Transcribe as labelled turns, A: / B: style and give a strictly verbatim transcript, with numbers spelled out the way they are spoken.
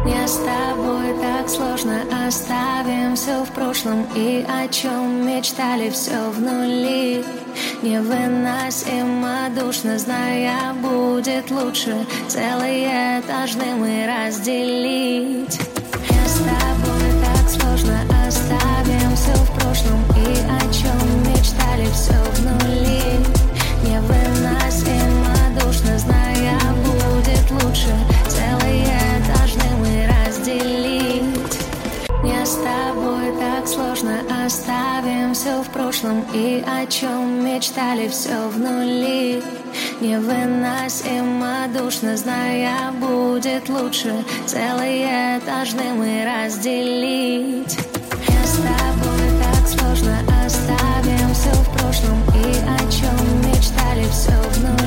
A: Мне с тобой так сложно, оставим все в прошлом. И о чем мечтали, все в нули. Невыносимо душно, зная, будет лучше целые должны мы разделить. Мне с тобой так сложно, оставим все в прошлом. И о чем мечтали, все в нули. Невыносимо душно, зная, будет лучше целые должны мы разделить. Мне с тобой так сложно, оставим все в прошлом. И о чем мечтали, все в нули. Невыносимо душно, зная, будет лучше целые должны мы разделить. Мне с тобой так сложно, оставим все в прошлом. И о чем мечтали, все в нули.